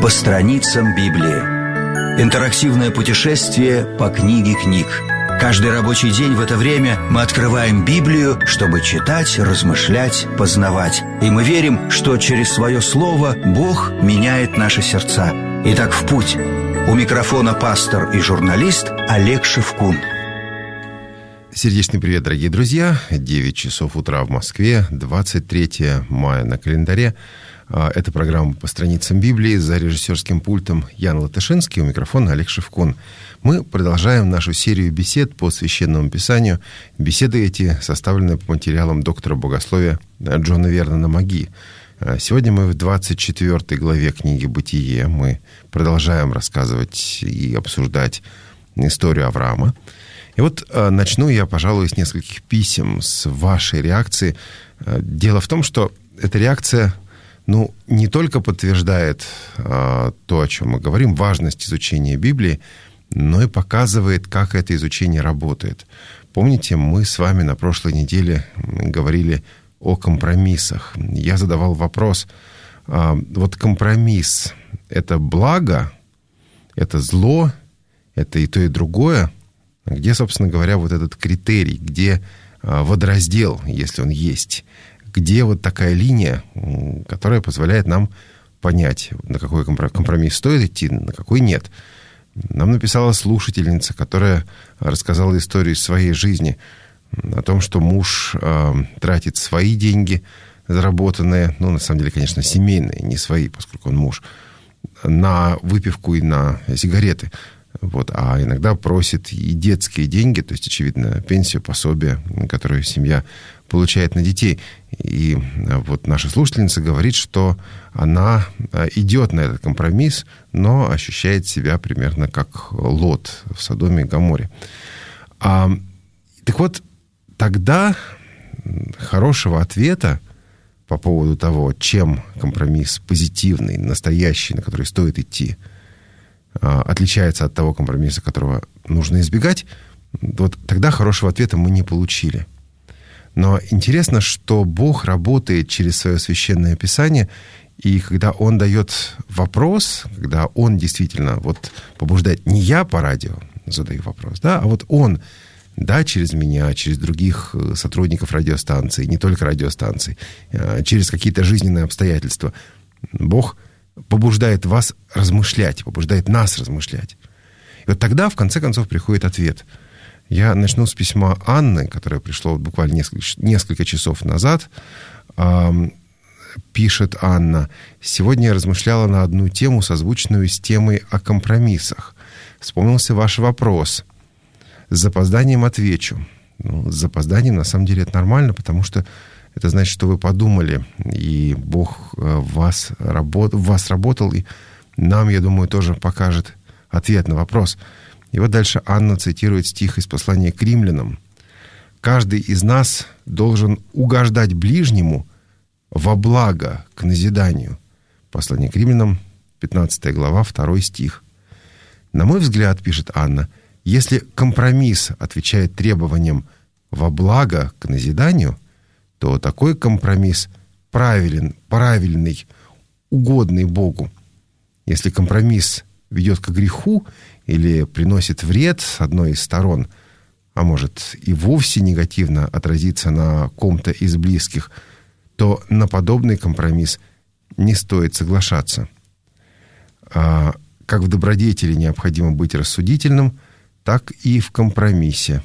страницам Библии. Интерактивное путешествие по книге книг. Каждый рабочий день в это время мы открываем Библию, чтобы читать, размышлять, познавать. И мы верим, что через свое слово Бог меняет наши сердца. Итак, в путь. У микрофона пастор и журналист Олег Шевкун. Сердечный привет, дорогие друзья. 9 часов утра в Москве, 23 мая на календаре. Это программа «По страницам Библии». За режиссерским пультом Ян Латышинский, у микрофона Олег Шевкун. Мы продолжаем нашу серию бесед по Священному Писанию. Беседы эти составлены по материалам доктора богословия Джона Вернона Маги. Сегодня мы в 24 главе книги «Бытие». Мы продолжаем рассказывать и обсуждать историю Авраама. И вот начну я, пожалуй, с нескольких писем, с вашей реакции. Дело в том, что эта реакция, не только подтверждает то, о чем мы говорим, важность изучения Библии, но и показывает, как это изучение работает. Помните, мы с вами на прошлой неделе говорили о компромиссах. Я задавал вопрос, вот компромисс – это благо, это зло, это и то, и другое? Где, собственно говоря, вот этот критерий, где водораздел, если он есть? Где вот такая линия, которая позволяет нам понять, на какой компромисс стоит идти, на какой нет. Нам написала слушательница, которая рассказала историю из своей жизни о том, что муж тратит свои деньги, заработанные, на самом деле, конечно, семейные, не свои, поскольку он муж, на выпивку и на сигареты. А иногда просит и детские деньги, то есть, очевидно, пенсию, пособие, которую семья получает на детей. И вот наша слушательница говорит, что она идет на этот компромисс, но ощущает себя примерно как Лот в Содоме и Гоморе. Так вот, тогда хорошего ответа по поводу того, чем компромисс позитивный, настоящий, на который стоит идти, отличается от того компромисса, которого нужно избегать, вот тогда хорошего ответа мы не получили. Но интересно, что Бог работает через свое Священное Писание, и когда Он дает вопрос, когда Он действительно побуждает, не я по радио задаю вопрос, а вот Он, через меня, через других сотрудников радиостанций, не только радиостанций, через какие-то жизненные обстоятельства, Бог побуждает вас размышлять, побуждает нас размышлять. И вот тогда, в конце концов, приходит ответ. Я начну с письма Анны, которое пришло буквально несколько часов назад. Пишет Анна: «Сегодня я размышляла на одну тему, созвучную с темой о компромиссах. Вспомнился ваш вопрос. С запозданием отвечу». С запозданием, на самом деле, это нормально, потому что это значит, что вы подумали, и Бог в вас работал, и нам, я думаю, тоже покажет ответ на вопрос. И вот дальше Анна цитирует стих из послания к римлянам. «Каждый из нас должен угождать ближнему во благо к назиданию». Послание к римлянам, 15 глава, 2 стих. «На мой взгляд, — пишет Анна, — если компромисс отвечает требованиям во благо к назиданию, то такой компромисс правильный, угодный Богу. Если компромисс ведет к греху или приносит вред с одной из сторон, а может и вовсе негативно отразиться на ком-то из близких, то на подобный компромисс не стоит соглашаться. Как в добродетели необходимо быть рассудительным, так и в компромиссе.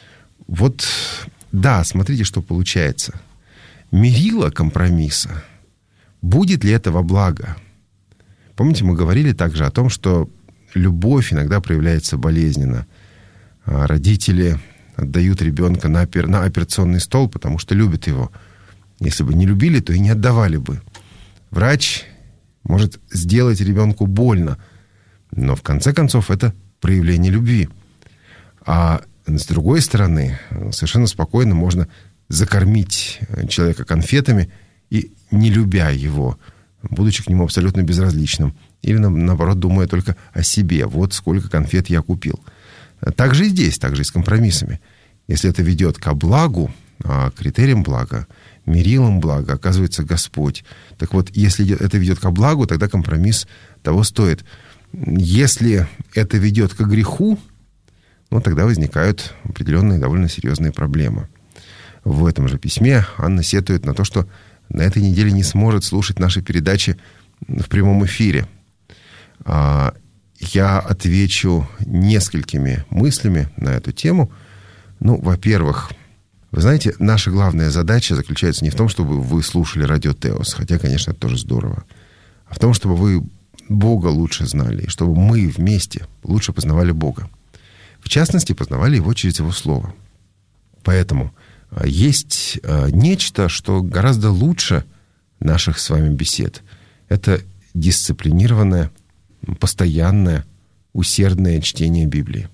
Смотрите, что получается. Мерило компромисса. Будет ли это во благо? Помните, мы говорили также о том, что любовь иногда проявляется болезненно. Родители отдают ребенка на операционный стол, потому что любят его. Если бы не любили, то и не отдавали бы. Врач может сделать ребенку больно, но в конце концов это проявление любви. А с другой стороны, совершенно спокойно можно закормить человека конфетами и не любя его, будучи к нему абсолютно безразличным. Или, наоборот, думая только о себе. Вот сколько конфет я купил. Так же и здесь, так же и с компромиссами. Если это ведет ко благу, а критерием блага, мерилом блага оказывается Господь. Так вот, если это ведет ко благу, тогда компромисс того стоит. Если это ведет к греху, тогда возникают определенные довольно серьезные проблемы. В этом же письме Анна сетует на то, что на этой неделе не сможет слушать наши передачи в прямом эфире. Я отвечу несколькими мыслями на эту тему. Во-первых, вы знаете, наша главная задача заключается не в том, чтобы вы слушали радио Теос, хотя, конечно, это тоже здорово, а в том, чтобы вы Бога лучше знали, и чтобы мы вместе лучше познавали Бога. В частности, познавали Его через Его Слово. Поэтому есть нечто, что гораздо лучше наших с вами бесед. Это дисциплинированное, постоянное, усердное чтение Библии.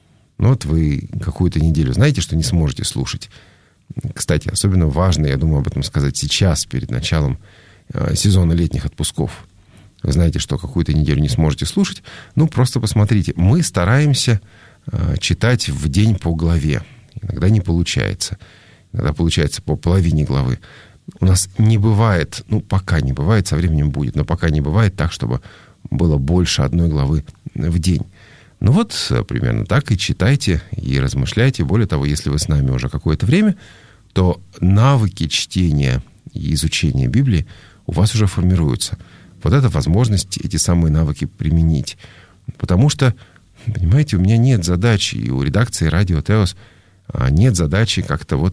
Вы какую-то неделю знаете, что не сможете слушать. Кстати, особенно важно, я думаю, об этом сказать сейчас, перед началом сезона летних отпусков. Вы знаете, что какую-то неделю не сможете слушать. Просто посмотрите. Мы стараемся читать в день по главе. Иногда не получается. Иногда получается по половине главы. У нас не бывает, пока не бывает, со временем будет, но пока не бывает так, чтобы было больше одной главы в день. Примерно так и читайте, и размышляйте. Более того, если вы с нами уже какое-то время, то навыки чтения и изучения Библии у вас уже формируются. Это возможность эти самые навыки применить. Потому что, понимаете, у меня нет задачи, и у редакции радио Теос нет задачи как-то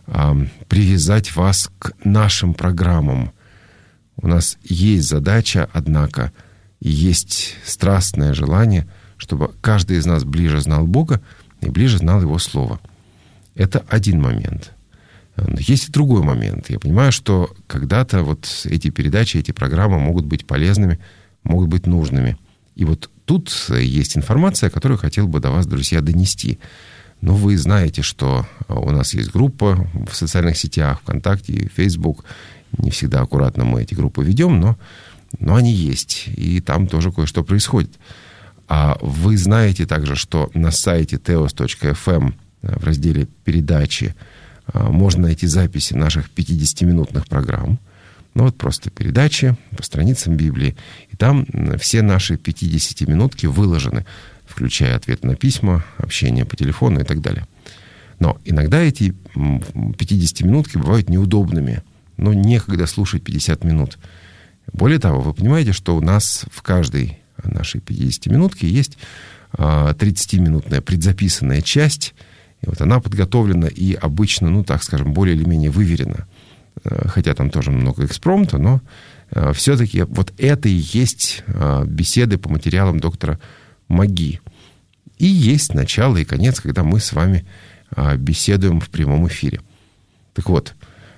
привязать вас к нашим программам. У нас есть задача, однако, и есть страстное желание, чтобы каждый из нас ближе знал Бога и ближе знал Его Слово. Это один момент. Но есть и другой момент. Я понимаю, что когда-то эти передачи, эти программы могут быть полезными, могут быть нужными. И тут есть информация, которую хотел бы до вас, друзья, донести. Вы знаете, что у нас есть группа в социальных сетях, ВКонтакте, Facebook. Не всегда аккуратно мы эти группы ведем, но они есть. И там тоже кое-что происходит. А вы знаете также, что на сайте teos.fm в разделе «Передачи» можно найти записи наших 50-минутных программ. Просто передачи по страницам Библии. И там все наши 50-минутки выложены, включая ответы на письма, общение по телефону и так далее. Но иногда эти 50-минутки бывают неудобными. Некогда слушать 50 минут. Более того, вы понимаете, что у нас в каждой нашей 50-минутке есть 30-минутная предзаписанная часть. И она подготовлена и обычно, так скажем, более или менее выверена. Хотя там тоже много экспромта, но все-таки это и есть беседы по материалам доктора Маги. И есть начало и конец, когда мы с вами беседуем в прямом эфире. Так вот,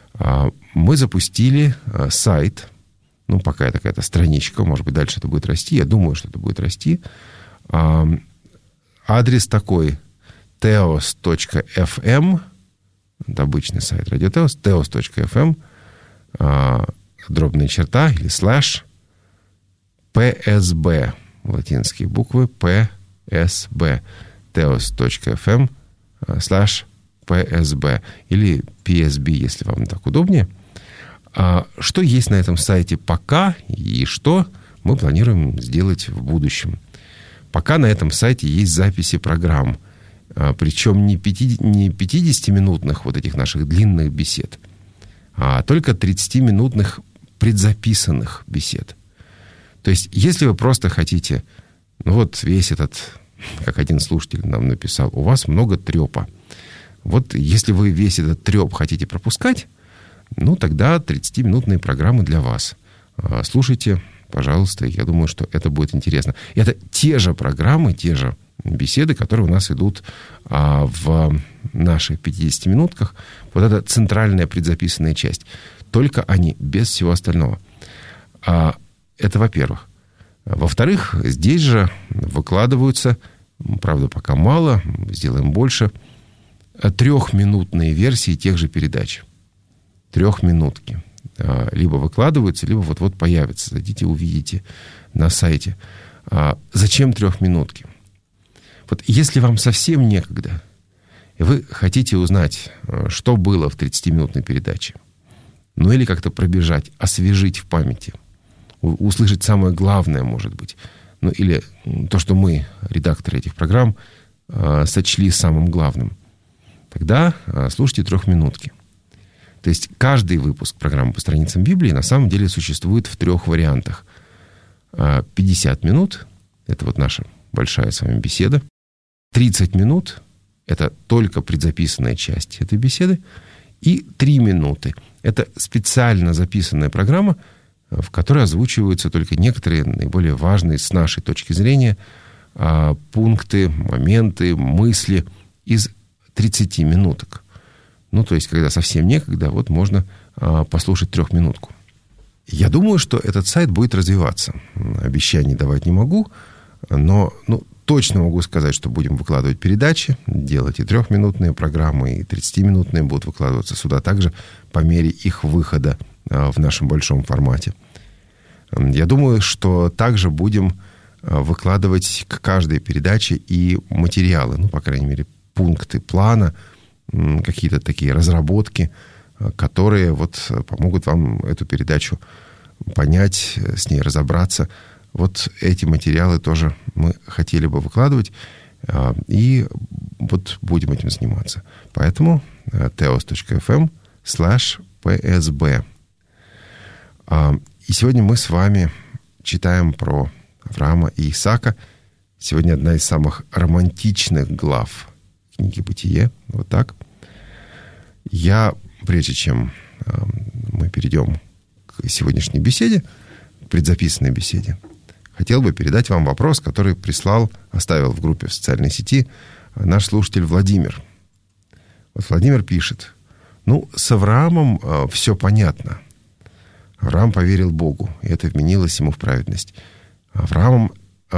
мы запустили сайт, пока это какая-то страничка, может быть, дальше это будет расти, я думаю, что это будет расти. Адрес такой: teos.fm, это обычный сайт радио Теос, teos.fm, дробная черта или слэш PSB, латинские буквы PSB, teos.fm слэш PSB или PSB, если вам так удобнее. Что есть на этом сайте пока и что мы планируем сделать в будущем? Пока на этом сайте есть записи программ, причем не 50-минутных этих наших длинных бесед, а только 30-минутных предзаписанных бесед. То есть, если вы просто хотите, весь этот, как один слушатель нам написал, у вас много трепа. Если вы весь этот треп хотите пропускать, тогда 30-минутные программы для вас. Слушайте, пожалуйста, я думаю, что это будет интересно. Это те же программы, те же беседы, которые у нас идут в наших 50-минутках. Это центральная предзаписанная часть. Только они, без всего остального. Это во-первых. Во-вторых, здесь же выкладываются, правда, пока мало, сделаем больше, 3-минутные версии тех же передач. 3-минутки. Либо выкладываются, либо вот-вот появятся. Зайдите, увидите на сайте. Зачем 3-минутки? Если вам совсем некогда, и вы хотите узнать, что было в 30-минутной передаче, ну или как-то пробежать, освежить в памяти, услышать самое главное, может быть. Ну или то, что мы, редакторы этих программ, сочли самым главным. Тогда слушайте 3-минутки. То есть каждый выпуск программы «По страницам Библии» на самом деле существует в 3 вариантах. 50 минут — это вот наша большая с вами беседа. 30 минут — это только предзаписанная часть этой беседы. И 3 минуты — это специально записанная программа, в которой озвучиваются только некоторые наиболее важные с нашей точки зрения пункты, моменты, мысли из 30 минуток. Ну, то есть, когда совсем некогда, вот можно послушать 3-минутку. Я думаю, что этот сайт будет развиваться. Обещаний давать не могу, но точно могу сказать, что будем выкладывать передачи, делать и 3-минутные программы, и 30-минутные будут выкладываться сюда также по мере их выхода в нашем большом формате. Я думаю, что также будем выкладывать к каждой передаче и материалы, ну, по крайней мере, пункты плана, какие-то такие разработки, которые вот помогут вам эту передачу понять, с ней разобраться. Вот эти материалы тоже мы хотели бы выкладывать, и вот будем этим заниматься. Поэтому teos.fm/psb. И сегодня мы с вами читаем про Авраама и Исаака. Сегодня одна из самых романтичных глав книги «Бытие». Вот так. Прежде чем мы перейдем к сегодняшней беседе, предзаписанной беседе, хотел бы передать вам вопрос, который оставил в группе в социальной сети наш слушатель Владимир. Вот Владимир пишет: с Авраамом все понятно. Авраам поверил Богу, и это вменилось ему в праведность. Авраамом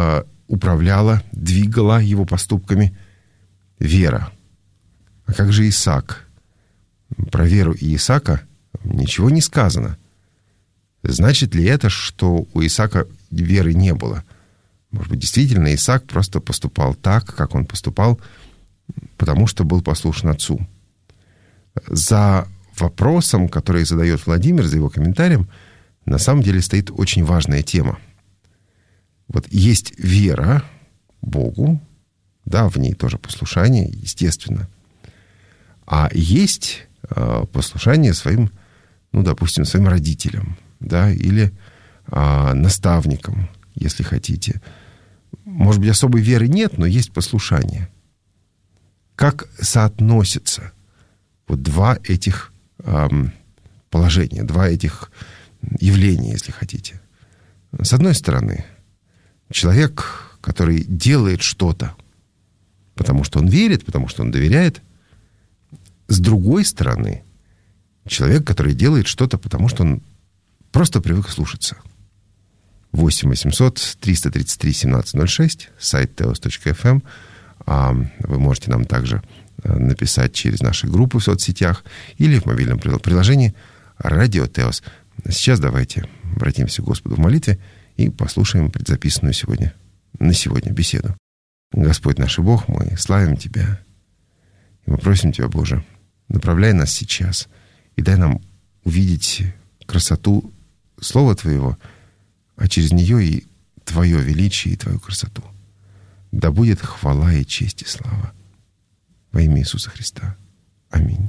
двигала его поступками вера. А как же Исаак? Про веру и Исаака ничего не сказано. Значит ли это, что у Исаака веры не было? Может быть, действительно, Исаак просто поступал так, как он поступал, потому что был послушен отцу. За вопросом, который задает Владимир, за его комментарием, на самом деле стоит очень важная тема. Вот есть вера Богу, да, в ней тоже послушание, естественно. А есть послушание своим, допустим, своим родителям, да, или наставникам, если хотите. Может быть, особой веры нет, но есть послушание. Как соотносятся вот два этих положения, два этих явления, если хотите? С одной стороны, человек, который делает что-то, потому что он верит, потому что он доверяет. С другой стороны, человек, который делает что-то, потому что он просто привык слушаться. 8 800 333 1706, сайт teos.fm. Вы можете нам также написать через наши группы в соцсетях или в мобильном приложении «Радио Теос». Сейчас давайте обратимся к Господу в молитве и послушаем предзаписанную на сегодня беседу. Господь наш и Бог, мы славим Тебя, и мы просим Тебя, Боже, направляй нас сейчас и дай нам увидеть красоту Слова Твоего, а через нее и Твое величие, и Твою красоту. Да будет хвала и честь и слава во имя Иисуса Христа. Аминь.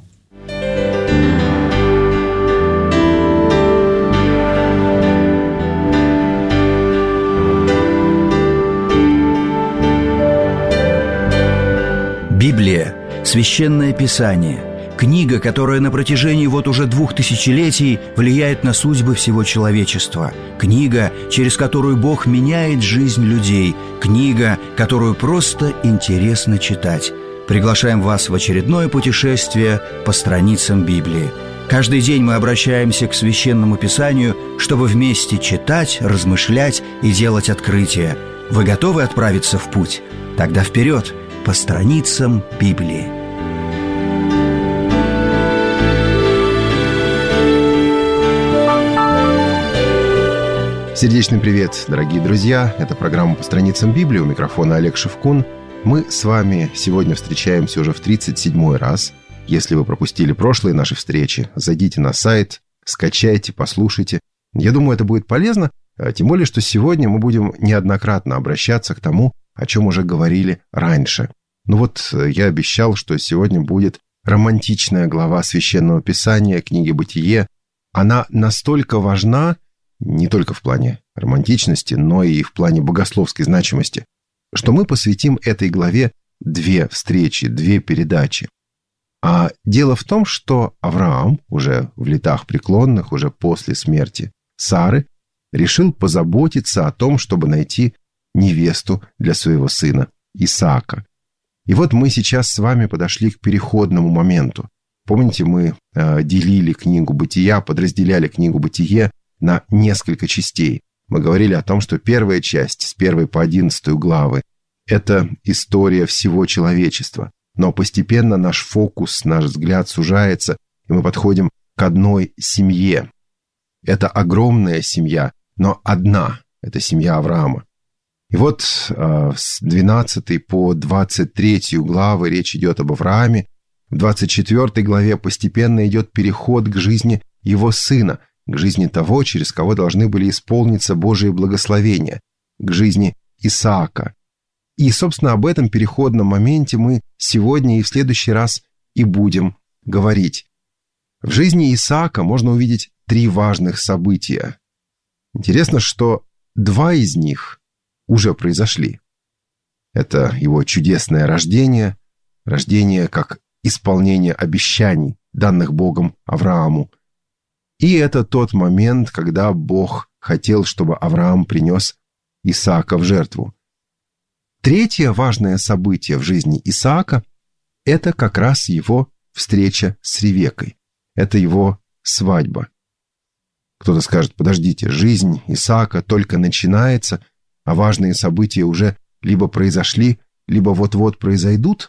Библия – священное писание, книга, которая на протяжении уже 2000 летий влияет на судьбы всего человечества, книга, через которую Бог меняет жизнь людей, книга, которую просто интересно читать. Приглашаем вас в очередное путешествие по страницам Библии. Каждый день мы обращаемся к Священному Писанию, чтобы вместе читать, размышлять и делать открытия. Вы готовы отправиться в путь? Тогда вперед! По страницам Библии. Сердечный привет, дорогие друзья! Это программа «По страницам Библии». У микрофона Олег Шевкун. Мы с вами сегодня встречаемся уже в 37-й раз. Если вы пропустили прошлые наши встречи, зайдите на сайт скачайте, послушайте. Я думаю, это будет полезно, тем более, что сегодня мы будем неоднократно обращаться к тому, о чем уже говорили раньше. Ну вот я обещал, что сегодня будет романтичная глава Священного Писания, книги «Бытие». Она настолько важна, не только в плане романтичности, но и в плане богословской значимости, что мы посвятим этой главе 2 встречи, 2 передачи. А дело в том, что Авраам, уже в летах преклонных, уже после смерти Сары, решил позаботиться о том, чтобы найти невесту для своего сына Исаака. И вот мы сейчас с вами подошли к переходному моменту. Помните, мы делили книгу «Бытия», подразделяли книгу «Бытие» на несколько частей. Мы говорили о том, что первая часть, с 1 по 11 главы, это история всего человечества. Но постепенно наш фокус, наш взгляд сужается, и мы подходим к одной семье. Это огромная семья, но одна. Это семья Авраама. И вот с 12 по 23 главы речь идет об Аврааме. В 24 главе постепенно идет переход к жизни его сына, к жизни того, через кого должны были исполниться Божьи благословения, к жизни Исаака. И, собственно, об этом переходном моменте мы сегодня и в следующий раз и будем говорить. В жизни Исаака можно увидеть 3 важных события. Интересно, что 2 из них уже произошли. Это его чудесное рождение, рождение как исполнение обещаний, данных Богом Аврааму. И это тот момент, когда Бог хотел, чтобы Авраам принес Исаака в жертву. 3 важное событие в жизни Исаака – это как раз его встреча с Ревеккой. Это его свадьба. Кто-то скажет: подождите, жизнь Исаака только начинается, а важные события уже либо произошли, либо вот-вот произойдут?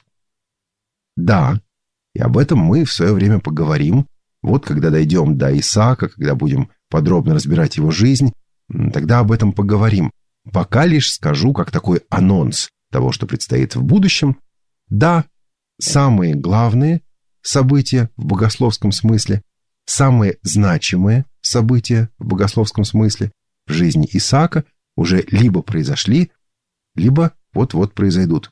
Да, и об этом мы в свое время поговорим. Вот когда дойдем до Исаака, когда будем подробно разбирать его жизнь, тогда об этом поговорим. Пока лишь скажу, как такой анонс того, что предстоит в будущем. Да, самые главные события в богословском смысле, самые значимые события в богословском смысле в жизни Исаака уже либо произошли, либо вот-вот произойдут.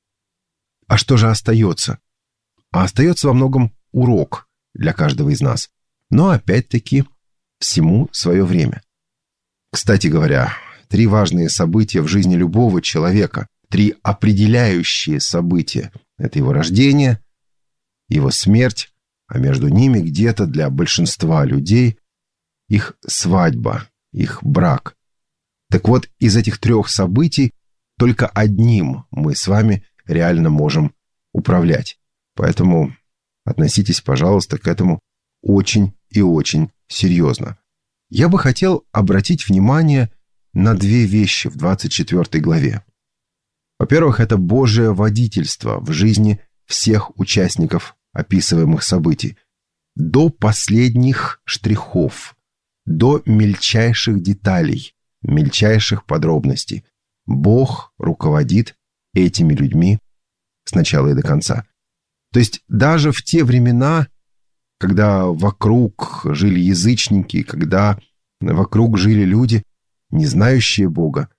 А что же остается? А остается во многом урок для каждого из нас. Но опять-таки всему свое время. Кстати говоря, 3 важные события в жизни любого человека, 3 определяющие события. Это его рождение, его смерть, а между ними где-то для большинства людей их свадьба, их брак. Так вот, из этих 3 событий только одним мы с вами реально можем управлять. Поэтому относитесь, пожалуйста, к этому очень и очень серьезно. Я бы хотел обратить внимание на 2 вещи в 24 главе. Во-первых, это Божие водительство в жизни всех участников описываемых событий. До последних штрихов, до мельчайших деталей, мельчайших подробностей. Бог руководит этими людьми с начала и до конца. То есть даже в те времена, когда вокруг жили язычники, когда вокруг жили люди, не знающие Бога,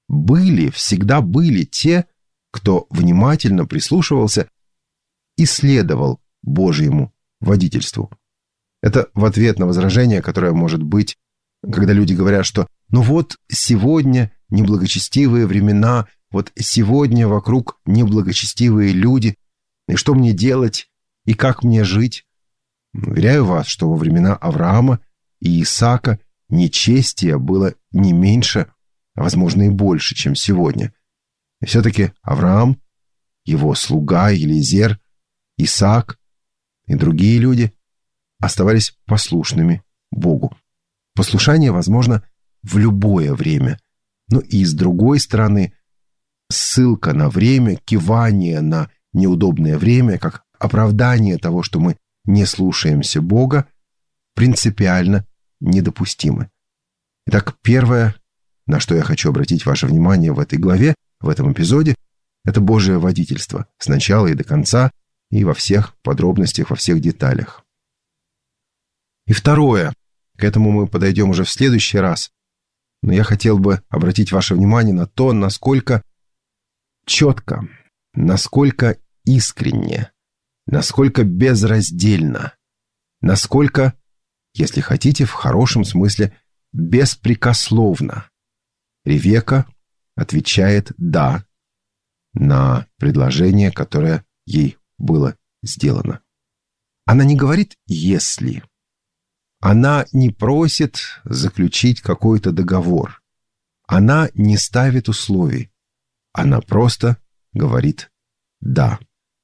всегда были те, кто внимательно прислушивался и следовал Божьему водительству. Это в ответ на возражение, которое может быть, когда люди говорят, что вот сегодня неблагочестивые времена, вот сегодня вокруг неблагочестивые люди, и что мне делать, и как мне жить? Уверяю вас, что во времена Авраама и Исаака нечестия было не меньше, а возможно и больше, чем сегодня. И все-таки Авраам, его слуга Елиезер, Исаак и другие люди оставались послушными Богу. Послушание возможно в любое время. Но и с другой стороны, ссылка на время, кивание на неудобное время, как оправдание того, что мы не слушаемся Бога, принципиально недопустимы. Итак, первое, на что я хочу обратить ваше внимание в этой главе, в этом эпизоде, это Божие водительство с начала и до конца, и во всех подробностях, во всех деталях. И второе, К этому мы подойдем уже в следующий раз. Но я хотел бы обратить ваше внимание на то, насколько четко, насколько искренне, насколько безраздельно, насколько, если хотите, в хорошем смысле, беспрекословно Ревекка отвечает «да» на предложение, которое ей было сделано. Она не говорит «если». Она не просит заключить какой-то договор. Она не ставит условий. Она просто говорит «да».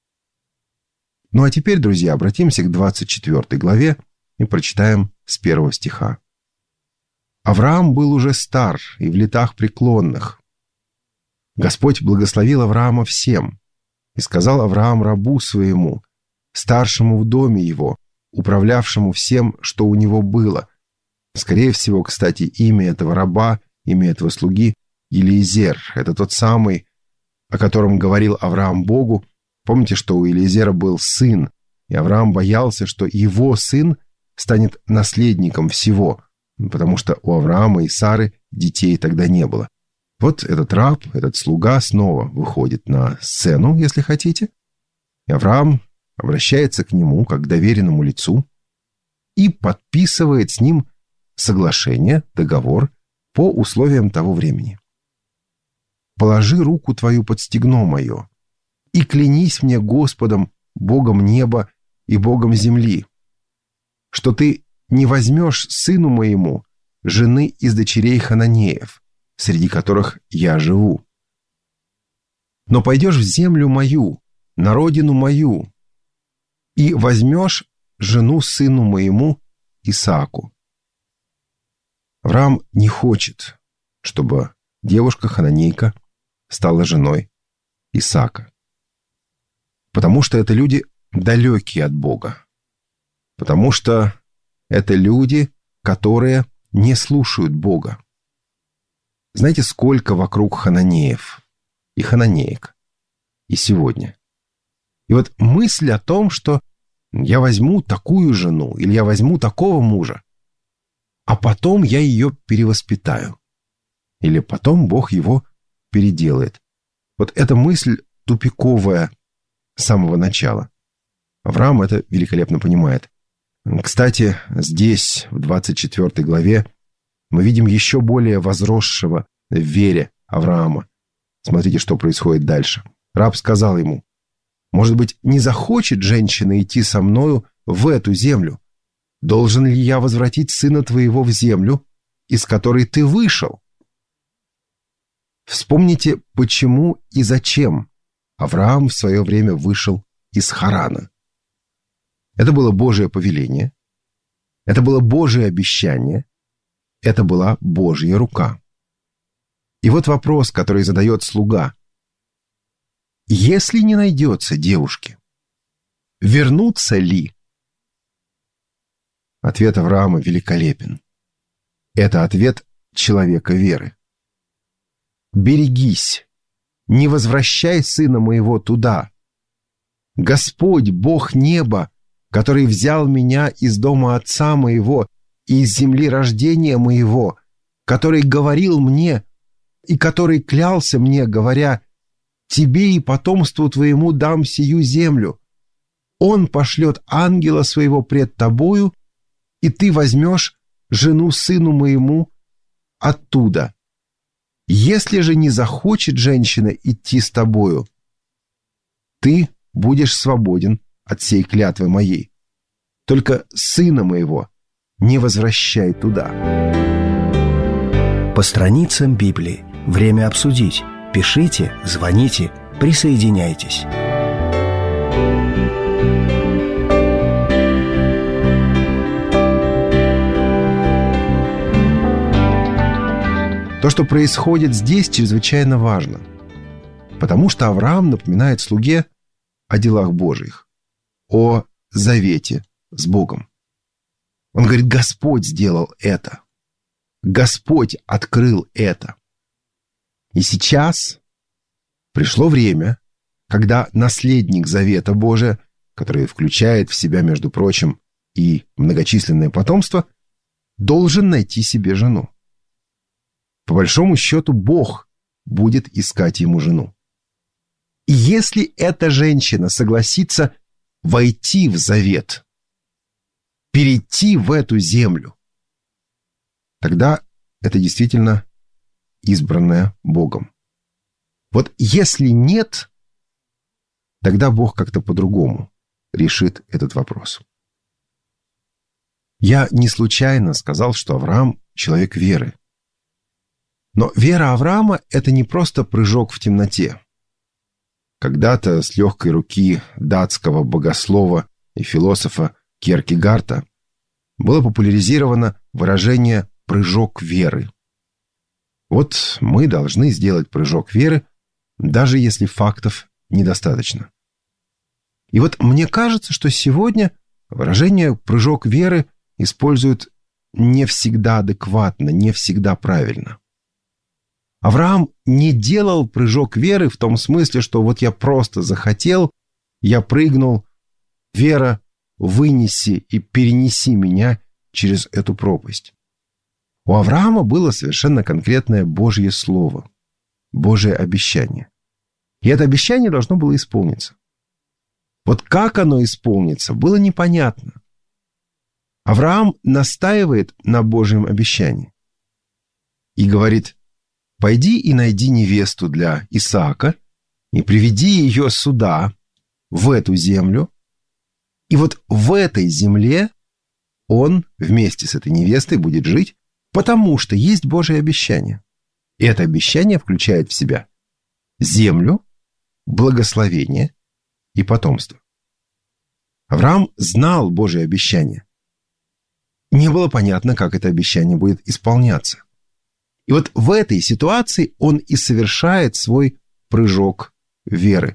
Ну а теперь, друзья, обратимся к 24 главе и прочитаем с 1 стиха. «Авраам был уже стар и в летах преклонных. Господь благословил Авраама всем, и сказал Авраам рабу своему, старшему в доме его, управлявшему всем, что у него было». Скорее всего, кстати, имя этого раба, имя этого слуги Елиезер. Это тот самый, о котором говорил Авраам Богу. Помните, что у Елиезера был сын, и Авраам боялся, что его сын станет наследником всего, потому что у Авраама и Сары детей тогда не было. Вот этот раб, этот слуга снова выходит на сцену, если хотите, и Авраам обращается к нему как к доверенному лицу и подписывает с ним соглашение, договор по условиям того времени. «Положи руку твою под стегно мое и клянись мне Господом, Богом неба и Богом земли, что ты не возьмешь сыну моему жены из дочерей Хананеев, среди которых я живу, но пойдешь в землю мою, на родину мою, и возьмешь жену сыну моему Исааку». Авраам не хочет, чтобы девушка-хананейка стала женой Исаака, потому что это люди далекие от Бога, потому что это люди, которые не слушают Бога. Знаете, сколько вокруг хананеев и хананеек и сегодня? И вот мысль о том, что я возьму такую жену или я возьму такого мужа, а потом я ее перевоспитаю, или потом Бог его переделает. Вот эта мысль тупиковая с самого начала. Авраам это великолепно понимает. Кстати, здесь, в 24 главе, мы видим еще более возросшего в вере Авраама. Смотрите, что происходит дальше. Раб сказал ему: «Может быть, не захочет женщина идти со мною в эту землю? Должен ли я возвратить сына твоего в землю, из которой ты вышел?» Вспомните, почему и зачем Авраам в свое время вышел из Харана. Это было Божие повеление, это было Божие обещание, это была Божья рука. И вот вопрос, который задает слуга: если не найдется девушки, вернуться ли? Ответ Авраама великолепен. Это ответ человека веры. «Берегись, не возвращай сына моего туда. Господь, Бог неба, который взял меня из дома отца моего и из земли рождения моего, который говорил мне и который клялся мне, говоря: тебе и потомству твоему дам сию землю. Он пошлет ангела своего пред тобою, и ты возьмешь жену сыну моему оттуда. Если же не захочет женщина идти с тобою, ты будешь свободен от сей клятвы моей. Только сына моего не возвращай туда». По страницам Библии. Время обсудить. Пишите, звоните, присоединяйтесь. То, что происходит здесь, чрезвычайно важно, потому что Авраам напоминает слуге о делах Божьих, о завете с Богом. Он говорит: Господь сделал это, Господь открыл это. И сейчас пришло время, когда наследник завета Божия, который включает в себя, между прочим, и многочисленное потомство, должен найти себе жену. По большому счету, Бог будет искать ему жену. И если эта женщина согласится войти в завет, перейти в эту землю, тогда это действительно избранная Богом. Вот если нет, тогда Бог как-то по-другому решит этот вопрос. Я не случайно сказал, что Авраам – человек веры. Но вера Авраама – это не просто прыжок в темноте. Когда-то с легкой руки датского богослова и философа Кьеркегарда было популяризировано выражение «прыжок веры». Вот мы должны сделать прыжок веры, даже если фактов недостаточно. И вот мне кажется, что сегодня выражение «прыжок веры» используют не всегда адекватно, не всегда правильно. Авраам не делал прыжок веры в том смысле, что вот я просто захотел, я прыгнул, вера, вынеси и перенеси меня через эту пропасть. У Авраама было совершенно конкретное Божье слово, Божье обещание. И это обещание должно было исполниться. Вот как оно исполнится, было непонятно. Авраам настаивает на Божьем обещании и говорит: «Пойди и найди невесту для Исаака и приведи ее сюда, в эту землю, и вот в этой земле он вместе с этой невестой будет жить, потому что есть Божье обещание». И это обещание включает в себя землю, благословение и потомство. Авраам знал Божье обещание. Не было понятно, как это обещание будет исполняться. И вот в этой ситуации он и совершает свой прыжок веры.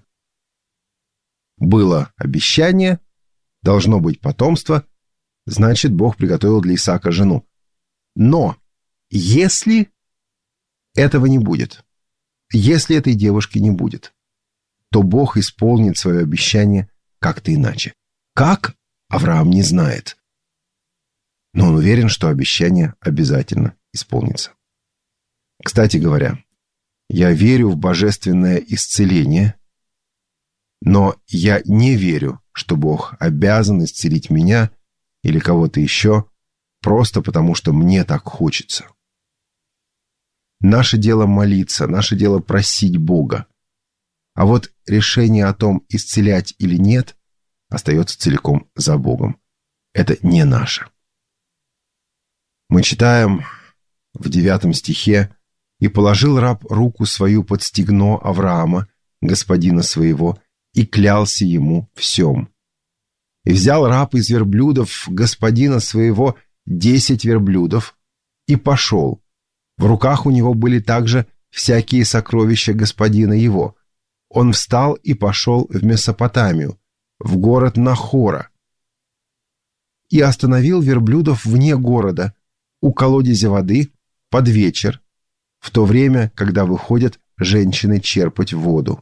Было обещание, должно быть потомство, значит, Бог приготовил для Исаака жену. Но если этого не будет, если этой девушки не будет, то Бог исполнит свое обещание как-то иначе. Как? Авраам не знает. Но он уверен, что обещание обязательно исполнится. Кстати говоря, я верю в божественное исцеление, но я не верю, что Бог обязан исцелить меня или кого-то еще просто потому, что мне так хочется. Наше дело молиться, наше дело просить Бога. А вот решение о том, исцелять или нет, остается целиком за Богом. Это не наше. Мы читаем в 9 стихе: «И положил раб руку свою под стегно Авраама, господина своего, и клялся ему всем. И взял раб из верблюдов господина своего 10 верблюдов и пошел. В руках у него были также всякие сокровища господина его. Он встал и пошел в Месопотамию, в город Нахора, и остановил верблюдов вне города, у колодезя воды, под вечер, в то время, когда выходят женщины черпать воду.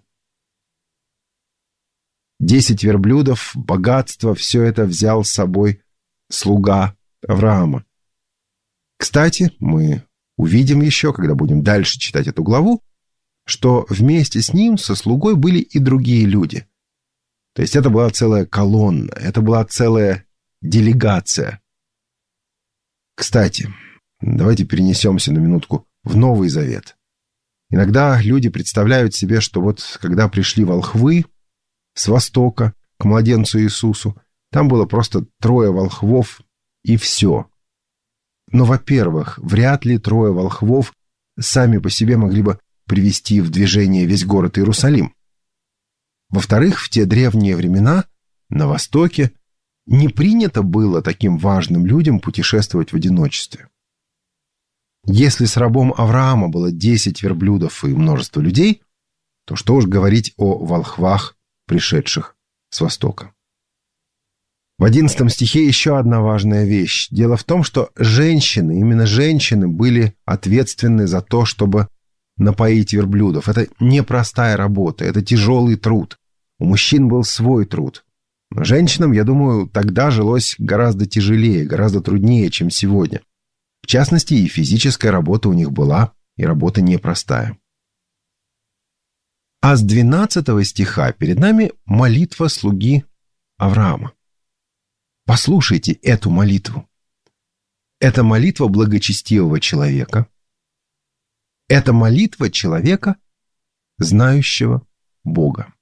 10 верблюдов, богатство, все это взял с собой слуга Авраама. Кстати, мы увидим еще, когда будем дальше читать эту главу, что вместе с ним, со слугой, были и другие люди. То есть это была целая колонна, это была целая делегация. Кстати, давайте перенесемся на минутку в Новый Завет. Иногда люди представляют себе, что вот когда пришли волхвы с востока к младенцу Иисусу, там было просто 3 волхвов и все. Но, во-первых, вряд ли 3 волхвов сами по себе могли бы привести в движение весь город Иерусалим. Во-вторых, в те древние времена на Востоке не принято было таким важным людям путешествовать в одиночестве. Если с рабом Авраама было 10 верблюдов и множество людей, то что уж говорить о волхвах, пришедших с Востока. В 11 стихе еще одна важная вещь. Дело в том, что женщины, именно женщины, были ответственны за то, чтобы напоить верблюдов. Это непростая работа, это тяжелый труд. У мужчин был свой труд. Но женщинам, я думаю, тогда жилось гораздо тяжелее, гораздо труднее, чем сегодня. В частности, и физическая работа у них была, и работа непростая. А с 12 стиха перед нами молитва слуги Авраама. Послушайте эту молитву. Это молитва благочестивого человека. Это молитва человека, знающего Бога.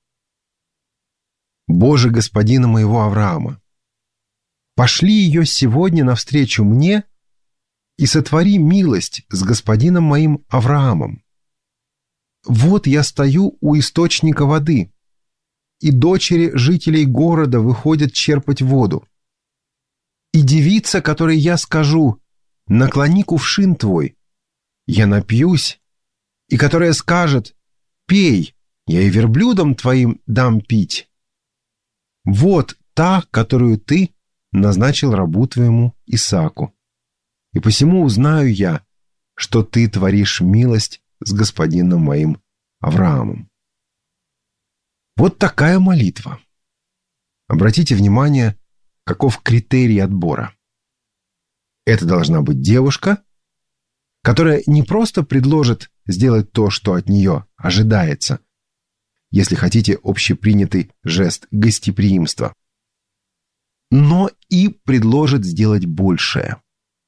Боже, господина моего Авраама, пошли ее сегодня навстречу мне и сотвори милость с господином моим Авраамом. Вот я стою у источника воды, и дочери жителей города выходят черпать воду. И девица, которой я скажу, наклони кувшин твой, я напьюсь, и которая скажет, пей, я и верблюдам твоим дам пить. Вот та, которую ты назначил рабу твоему Исааку. И посему узнаю я, что ты творишь милость с господином моим Авраамом. Вот такая молитва. Обратите внимание, каков критерий отбора. Это должна быть девушка, которая не просто предложит сделать то, что от нее ожидается, если хотите, общепринятый жест гостеприимства, но и предложит сделать большее.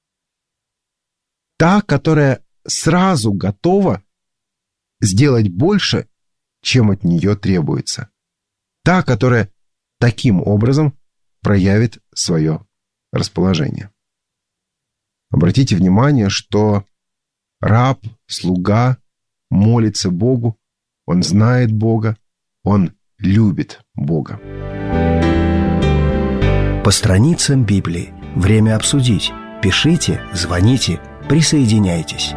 Та, которая сразу готова сделать больше, чем от нее требуется. Та, которая таким образом проявит свое расположение. Обратите внимание, что раб, слуга молится Богу, он знает Бога, он любит Бога. По страницам Библии. Время обсудить. Пишите, звоните, присоединяйтесь.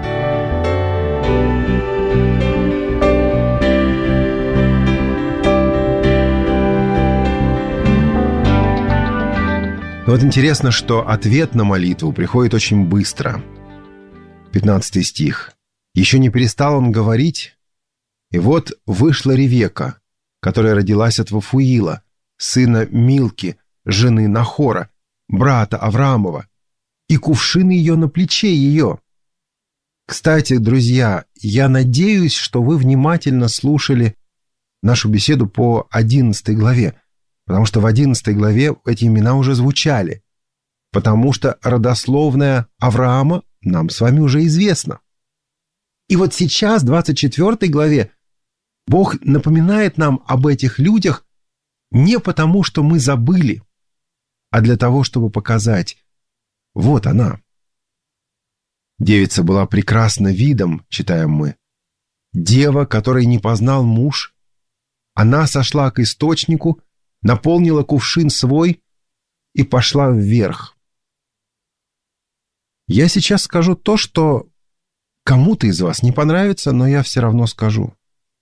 Но вот интересно, что ответ на молитву приходит очень быстро. 15 стих. «Еще не перестал он говорить, и вот вышла Ревека, которая родилась от Вафуила, сына Милки, жены Нахора, брата Авраамова, и кувшин ее на плече ее». Кстати, друзья, я надеюсь, что вы внимательно слушали нашу беседу по 11 главе, потому что в 11 главе эти имена уже звучали, потому что родословная Авраама нам с вами уже известна. И вот сейчас, в 24 главе, Бог напоминает нам об этих людях не потому, что мы забыли, а для того, чтобы показать, вот она. Девица была прекрасна видом, читаем мы. Дева, которой не познал муж, она сошла к источнику, наполнила кувшин свой и пошла вверх. Я сейчас скажу то, что кому-то из вас не понравится, но я все равно скажу.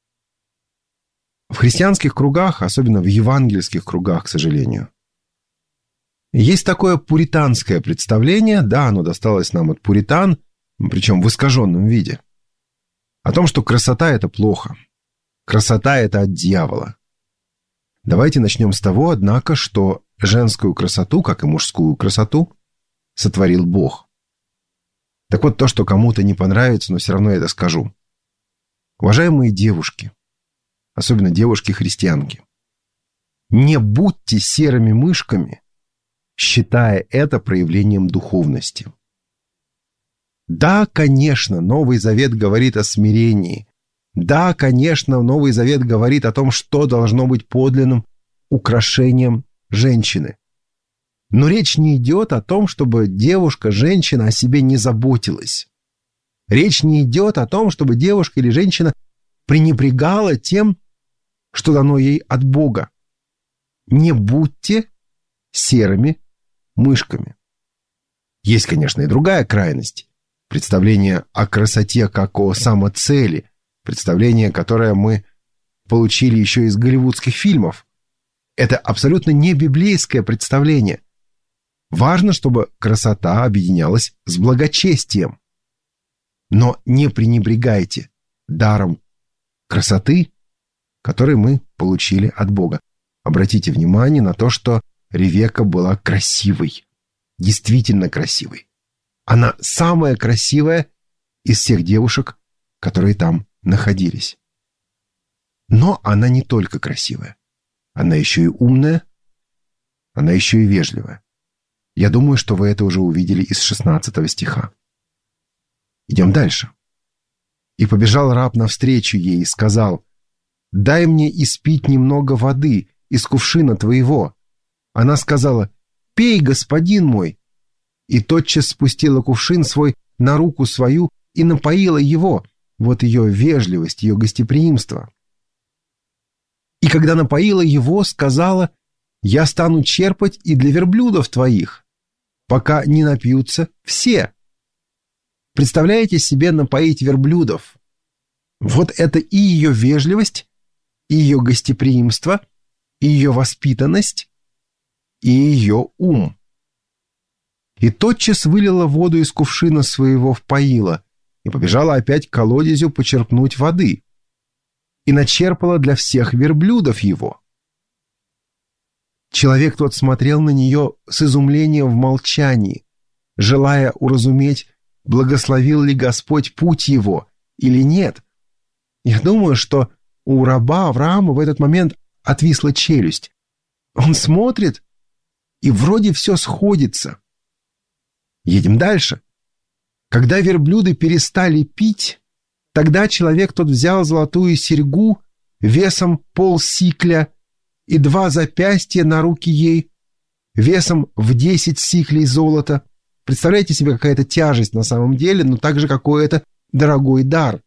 В христианских кругах, особенно в евангельских кругах, к сожалению, есть такое пуританское представление, да, оно досталось нам от пуритан, причем в искаженном виде, о том, что красота – это плохо, красота – это от дьявола. Давайте начнем с того, однако, что женскую красоту, как и мужскую красоту, сотворил Бог. Так вот, то, что кому-то не понравится, но все равно я это скажу. Уважаемые девушки, особенно девушки-христианки, не будьте серыми мышками, считая это проявлением духовности. Да, конечно, Новый Завет говорит о смирении. Да, конечно, Новый Завет говорит о том, что должно быть подлинным украшением женщины. Но речь не идет о том, чтобы девушка, женщина о себе не заботилась. Речь не идет о том, чтобы девушка или женщина пренебрегала тем, что дано ей от Бога. Не будьте серыми мышками. Есть, конечно, и другая крайность. Представление о красоте как о самоцели. Представление, которое мы получили еще из голливудских фильмов. Это абсолютно не библейское представление. Важно, чтобы красота объединялась с благочестием. Но не пренебрегайте даром красоты, который мы получили от Бога. Обратите внимание на то, что Ревека была красивой, действительно красивой. Она самая красивая из всех девушек, которые там находились. Но она не только красивая. Она еще и умная, она еще и вежливая. Я думаю, что вы это уже увидели из 16 стиха. Идем дальше. «И побежал раб навстречу ей и сказал: дай мне испить немного воды из кувшина твоего. Она сказала: пей, господин мой. И тотчас спустила кувшин свой на руку свою и напоила его». Вот ее вежливость, ее гостеприимство. «И когда напоила его, сказала: я стану черпать и для верблюдов твоих, пока не напьются все». Представляете себе напоить верблюдов? Вот это и ее вежливость, и ее гостеприимство, и ее воспитанность, и ее ум. «И тотчас вылила воду из кувшина своего в поило, и побежала опять к колодезю почерпнуть воды, и начерпала для всех верблюдов его». Человек тот смотрел на нее с изумлением в молчании, желая уразуметь, благословил ли Господь путь его или нет. Я думаю, что у раба Авраама в этот момент отвисла челюсть. Он смотрит, и вроде все сходится. Едем дальше. «Когда верблюды перестали пить, тогда человек тот взял золотую серьгу весом полсикля и 2 запястья на руки ей, весом в 10 сиклей золота». Представляете себе, какая-то тяжесть на самом деле, но также какой-то дорогой дар.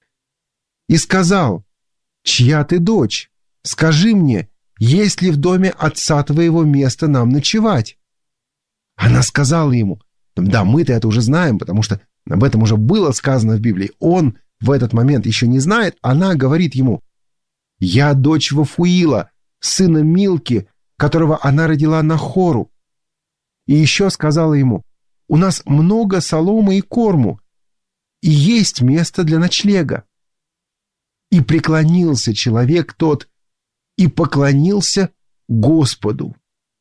«И сказал: чья ты дочь? Скажи мне, есть ли в доме отца твоего место нам ночевать?» Она сказала ему: да, мы-то это уже знаем, потому что об этом уже было сказано в Библии. Он в этот момент еще не знает. Она говорит ему: я дочь Вафуила, сына Милки, которого она родила Нахору. И еще сказала ему: у нас много соломы и корму, и есть место для ночлега. И преклонился человек тот, и поклонился Господу.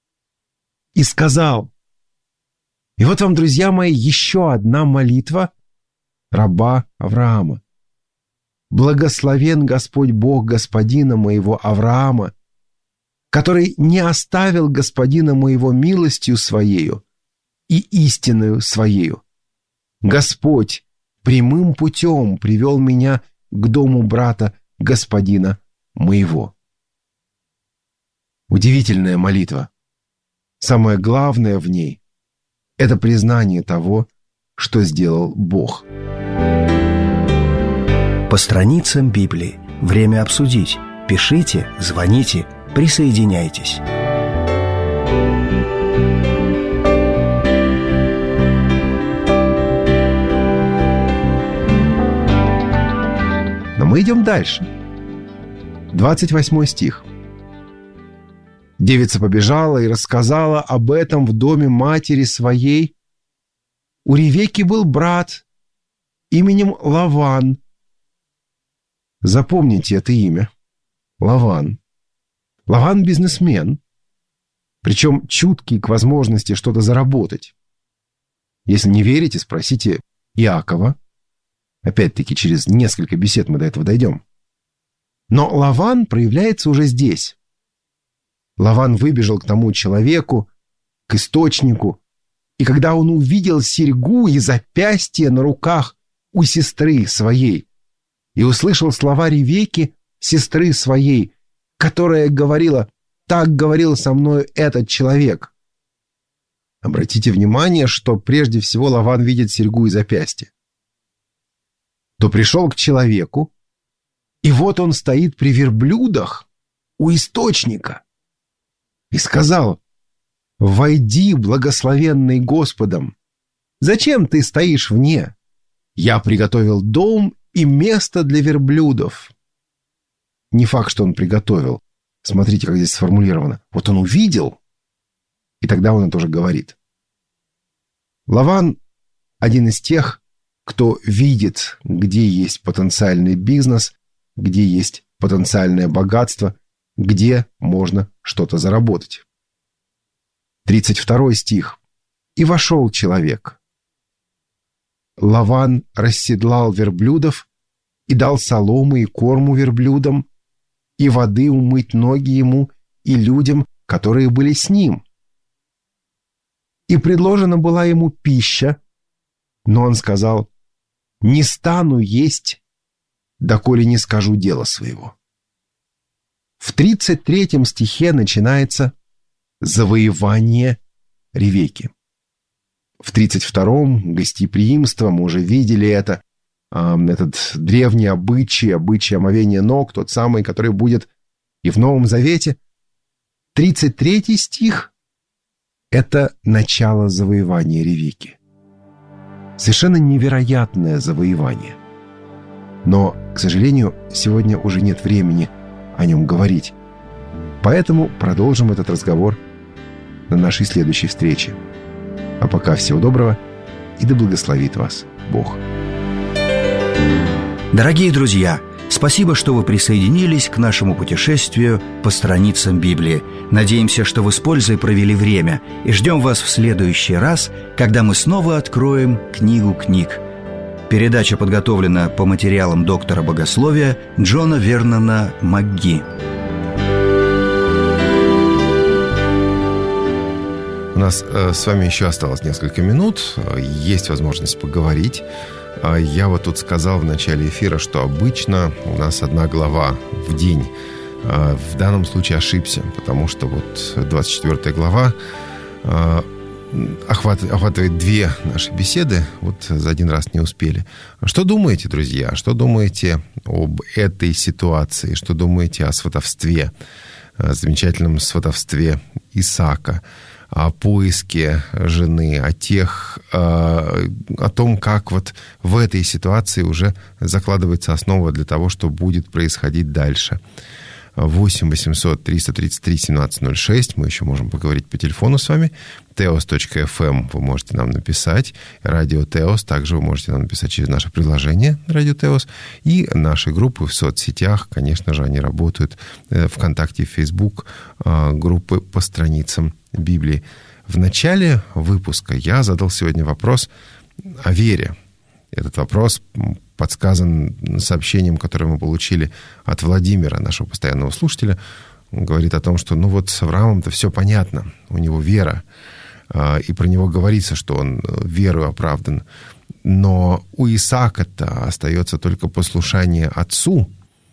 И сказал. И вот вам, друзья мои, еще одна молитва раба Авраама. «Благословен Господь Бог господина моего Авраама, который не оставил господина моего милостью своею и истиною своею. Господь прямым путем привел меня к дому брата господина моего». Удивительная молитва. Самое главное в ней – это признание того, что сделал Бог. По страницам Библии. Время обсудить. Пишите, звоните, присоединяйтесь. Но мы идем дальше. 28 стих. Девица побежала и рассказала об этом в доме матери своей. У Ревекки был брат именем Лаван. Запомните это имя. Лаван. Лаван бизнесмен, причем чуткий к возможности что-то заработать. Если не верите, спросите Иакова. Опять-таки, через несколько бесед мы до этого дойдем. Но Лаван проявляется уже здесь. Лаван выбежал к тому человеку, к источнику, и когда он увидел серьгу и запястье на руках у сестры своей, и услышал слова Ревекки, сестры своей, которая говорила: «Так говорил со мной этот человек». Обратите внимание, что прежде всего Лаван видит серьгу и запястье. То пришел к человеку, и вот он стоит при верблюдах у источника, и сказал: «Войди, благословенный Господом. Зачем ты стоишь вне? Я приготовил дом и место для верблюдов». Не факт, что он приготовил. Смотрите, как здесь сформулировано. Вот он увидел, и тогда он это уже говорит. Лаван один из тех, кто видит, где есть потенциальный бизнес, где есть потенциальное богатство, где можно что-то заработать. 32 стих. «И вошел человек, Лаван расседлал верблюдов и дал соломы и корму верблюдам, и воды умыть ноги ему и людям, которые были с ним. И предложена была ему пища, но он сказал: «Не стану есть, доколе не скажу дело своего». В 33 стихе начинается завоевание Ревекки. В 32-м гостеприимство, мы уже видели это, этот древний обычай омовения ног, тот самый, который будет и в Новом Завете. 33 стих – это начало завоевания Ревекки. Совершенно невероятное завоевание. Но, к сожалению, сегодня уже нет времени о нем говорить. Поэтому продолжим этот разговор на нашей следующей встрече. А пока всего доброго и да благословит вас Бог. Дорогие друзья, спасибо, что вы присоединились к нашему путешествию по страницам Библии. Надеемся, что вы с пользой провели время, и ждем вас в следующий раз, когда мы снова откроем книгу книг. Передача подготовлена по материалам доктора богословия Джона Вернона МакГи. У нас с вами еще осталось несколько минут, есть возможность поговорить. Я вот тут сказал в начале эфира, что обычно у нас 1 глава в день. В данном случае ошибся, потому что вот 24 глава охватывает 2 наши беседы, вот за один раз не успели. Что думаете, друзья? Что думаете об этой ситуации? Что думаете о сватовстве, о замечательном сватовстве Исаака, о поиске жены, о том, как вот в этой ситуации уже закладывается основа для того, что будет происходить дальше? 8 800 333 1706. Мы еще можем поговорить по телефону с вами. teos.fm вы можете нам написать. Радио Теос также вы можете нам написать через наше приложение Радио Теос. И наши группы в соцсетях, конечно же, они работают. ВКонтакте, Facebook, группы по страницам Библии. В начале выпуска я задал сегодня вопрос о вере. Этот вопрос подсказан сообщением, которое мы получили от Владимира, нашего постоянного слушателя. Он говорит о том, что ну вот с Авраамом-то все понятно, у него вера, и про него говорится, что он верою оправдан. Но у Исаака-то остается только послушание отцу.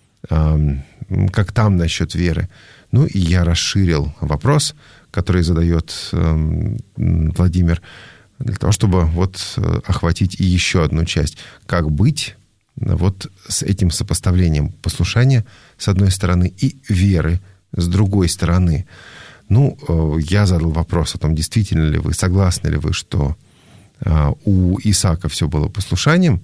Как там насчет веры? Ну и я расширил вопрос, который задает Владимир, для того, чтобы вот охватить и еще одну часть. Как быть вот с этим сопоставлением послушания с одной стороны и веры с другой стороны? Ну, я задал вопрос о том, действительно ли вы, согласны ли вы, что у Исаака все было послушанием,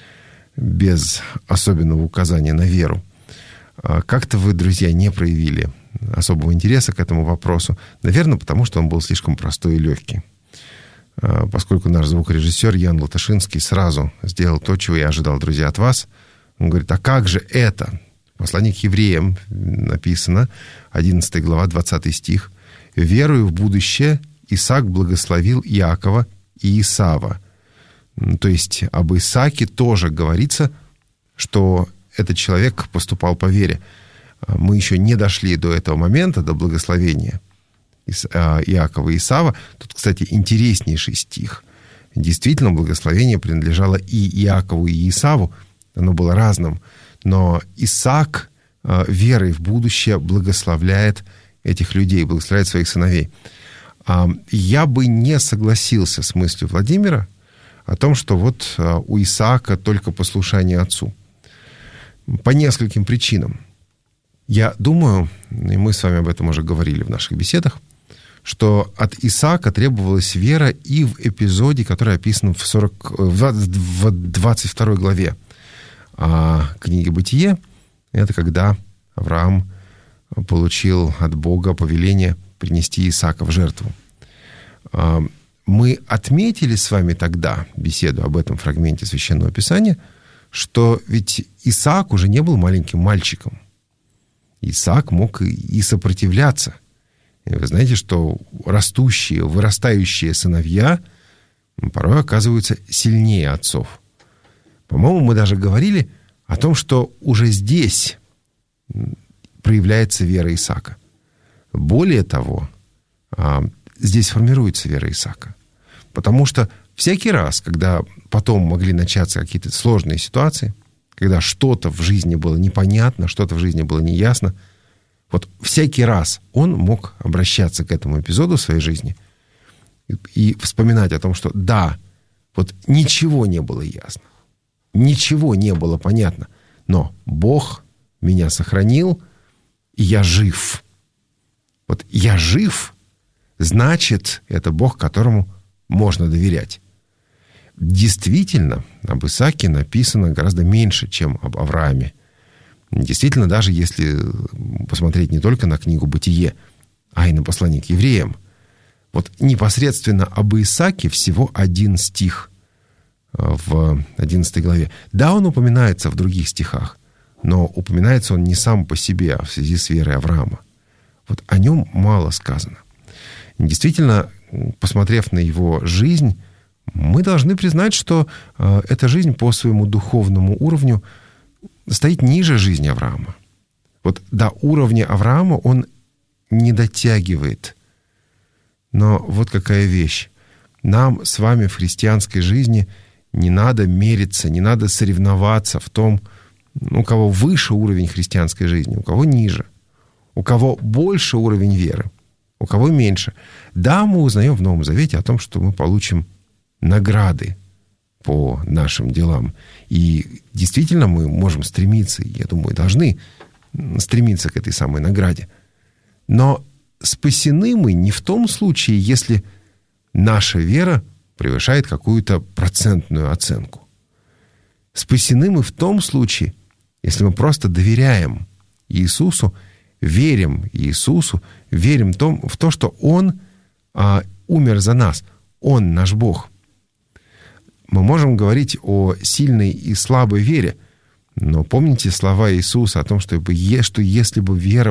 без особенного указания на веру. Как-то вы, друзья, не проявили особого интереса к этому вопросу. Наверное, потому что он был слишком простой и легкий. Поскольку наш звукорежиссер Ян Латышинский сразу сделал то, чего я ожидал, друзья, от вас. Он говорит: а как же это? В послании к евреям написано, 11 глава, 20 стих. «Верою в будущее Исаак благословил Иакова и Исава». То есть об Исааке тоже говорится, что этот человек поступал по вере. Мы еще не дошли до этого момента, до благословения Иакова и Исава. Тут, кстати, интереснейший стих. Действительно, благословение принадлежало и Иакову, и Исаву. Оно было разным. Но Исаак верой в будущее благословляет этих людей, благословляет своих сыновей. Я бы не согласился с мыслью Владимира о том, что вот у Исаака только послушание отцу. По нескольким причинам. Я думаю, и мы с вами об этом уже говорили в наших беседах, что от Исаака требовалась вера и в эпизоде, который описан в 22 главе книги «Бытие». Это когда Авраам получил от Бога повеление принести Исаака в жертву. Мы отметили с вами тогда беседу об этом фрагменте Священного Писания, что ведь Исаак уже не был маленьким мальчиком. Исаак мог и сопротивляться. И вы знаете, что растущие, вырастающие сыновья порой оказываются сильнее отцов. По-моему, мы даже говорили о том, что уже здесь проявляется вера Исаака. Более того, здесь формируется вера Исаака. Потому что всякий раз, когда потом могли начаться какие-то сложные ситуации, когда что-то в жизни было непонятно, что-то в жизни было неясно, вот всякий раз он мог обращаться к этому эпизоду в своей жизни и вспоминать о том, что да, вот ничего не было ясно, ничего не было понятно, но Бог меня сохранил, и я жив. Вот я жив, значит, это Бог, которому можно доверять. Действительно, об Исааке написано гораздо меньше, чем об Аврааме. Действительно, даже если посмотреть не только на книгу «Бытие», а и на послание к евреям, вот непосредственно об Исааке всего 1 стих в 11 главе. Да, он упоминается в других стихах, но упоминается он не сам по себе, а в связи с верой Авраама. Вот о нем мало сказано. Действительно, посмотрев на его жизнь, мы должны признать, что эта жизнь по своему духовному уровню стоит ниже жизни Авраама. Вот до уровня Авраама он не дотягивает. Но вот какая вещь. Нам с вами в христианской жизни не надо мериться, не надо соревноваться в том, у кого выше уровень христианской жизни, у кого ниже, у кого больше уровень веры, у кого меньше. Да, мы узнаем в Новом Завете о том, что мы получим награды по нашим делам. И действительно мы можем стремиться, я думаю, должны стремиться к этой самой награде. Но спасены мы не в том случае, если наша вера превышает какую-то процентную оценку. Спасены мы в том случае, если мы просто доверяем Иисусу, верим Иисусу, верим в то, что Он умер за нас. Он наш Бог. Мы можем говорить о сильной и слабой вере, но помните слова Иисуса о том, что если бы вера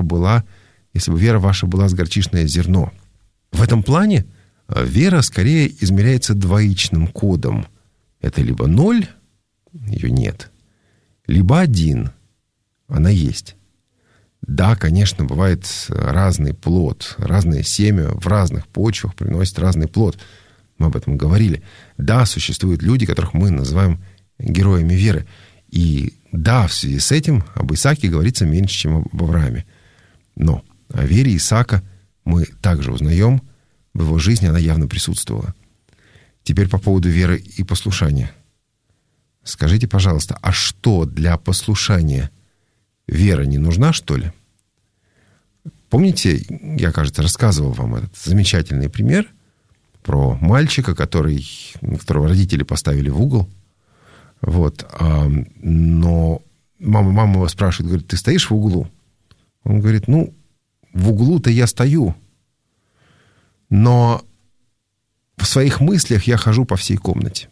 ваша была с горчичное зерно. В этом плане вера скорее измеряется двоичным кодом. Это либо 0, ее нет, либо 1, она есть. Да, конечно, бывает разный плод, разное семя в разных почвах приносит разный плод. Мы об этом говорили. Да, существуют люди, которых мы называем героями веры. И да, в связи с этим об Исааке говорится меньше, чем об Аврааме. Но о вере Исаака мы также узнаем, в его жизни она явно присутствовала. Теперь по поводу веры и послушания. Скажите, пожалуйста, а что для послушания? Вера не нужна, что ли? Помните, я, кажется, рассказывал вам этот замечательный пример про мальчика, которого родители поставили в угол. Вот. Но мама его спрашивает, говорит, ты стоишь в углу? Он говорит, в углу-то я стою, но в своих мыслях я хожу по всей комнате.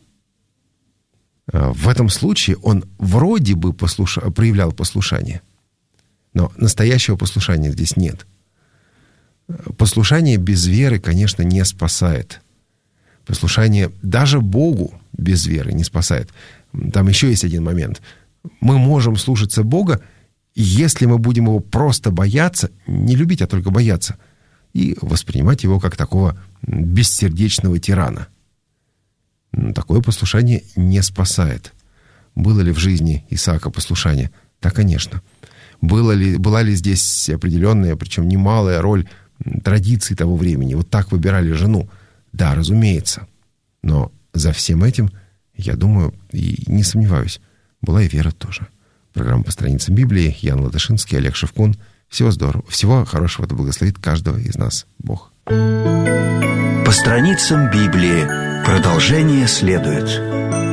В этом случае он вроде бы проявлял послушание, но настоящего послушания здесь нет. Послушание без веры, конечно, не спасает. Послушание даже Богу без веры не спасает. Там еще есть один момент. Мы можем слушаться Бога, если мы будем его просто бояться, не любить, а только бояться, и воспринимать его как такого бессердечного тирана. Такое послушание не спасает. Было ли в жизни Исаака послушание? Да, конечно. Была ли здесь определенная, причем немалая роль традиций того времени? Вот так выбирали жену? Да, разумеется. Но за всем этим, я думаю, и не сомневаюсь, была и вера тоже. Программа «По страницам Библии». Ян Латышинский, Олег Шевкун. Всего здорово. Всего хорошего. Да благословит каждого из нас Бог. По страницам Библии. Продолжение следует.